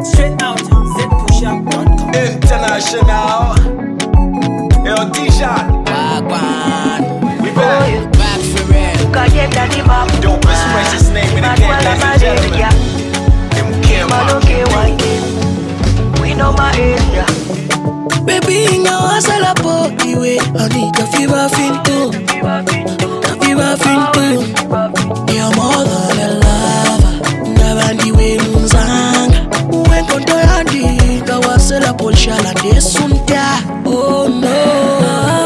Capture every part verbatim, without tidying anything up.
Straight out, z push up dot com. International. Yo, T-Shot. We back. Back for real. Don't mispress his name in again, ladies and gentlemen. M K man. We know my area. Baby, now I sell a poke way. I need a fever fin too. A fever fin too. Your mother, the lava. Never the way Munzanga. When conto yandi, gawa sell a polshala de sunta. Oh no.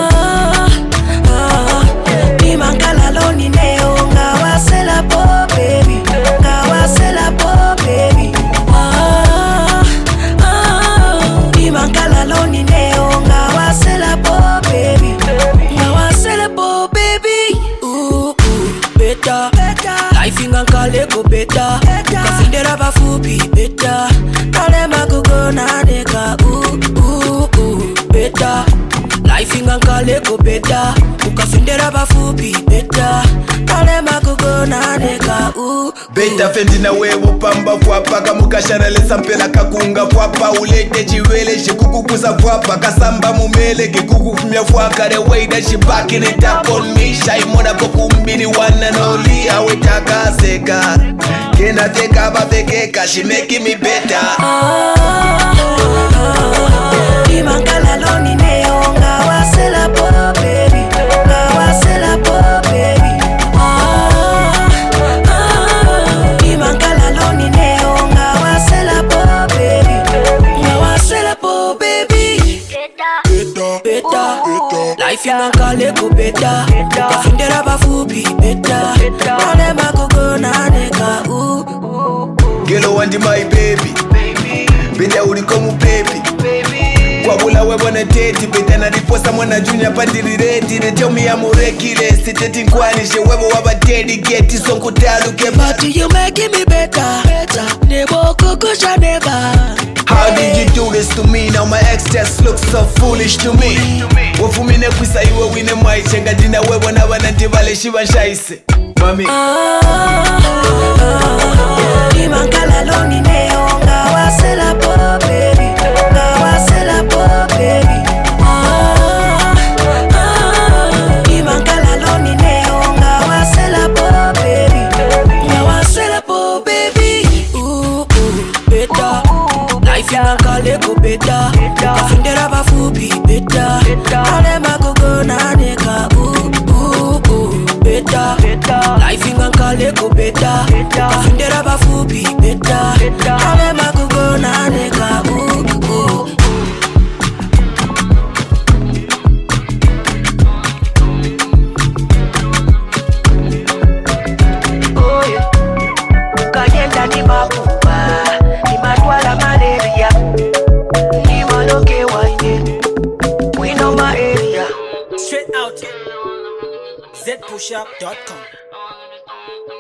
Ni mangala loni neo. Gawa sell a po baby. Gawa sell a po baby. Ah ah. Ni mangala loni neo. Gawa sell a po baby. Gawa sell a po baby. Ooh ooh, better. Life inga kale go better. Kafindera bafupi better. Kale magugo na deka. Ooh ooh ooh, better. Life inga kale go better. Ukafindera bafupi better. Kale magugo na deka. Ooh Beta fendi na wewe pamba fwapa kamukashara lesa mpela kakunga fwapa ulete jiwele shikukukusa fwapa kasamba mumele kikuku fumya fwaka the way that she backing it up on me shy mona kokumbiri one and only awe takaseka kena teka babekeka she making me better. Imangala loni neo ngawa sela po baby. Ngawa sela po baby. Life inga kale go better. Kafindera bafupi better. Kale magogo na neka. Gelo wandi my baby. Benda uliko mu baby. Wabula webo na teti. Benda na riposa mwana junior pandiri reti. They tell me I'm a reckless. Teti nkwanishe webo waba dedicate. Sonko taluke. But you making me better. Nebo kukusha neba. How did you do this to me? Now my ex just looks so foolish to me. Wafumine kwisa iwe wine maiche. Ngadina webo na wanantivale shiva shaise. Mami Imangala loni neo. Ngawa sela po baby. Ngawa sela po baby. Imangala loni neo. Ngawa sela po baby. Ngawa sela po baby. Ooh ooh, better. Life inga kale go better. Kafindera bafupi better. Kale magogo na neka. Ooh ooh ooh, better. Life inga kale go better. Kafindera bafupi better. Kale magogo na neka. Ooh ooh. Oh yeah. Kayenda ni mapupa. Ni matwala malaria. Ni maloke wine. We know my area. Straight out, z push up dot com.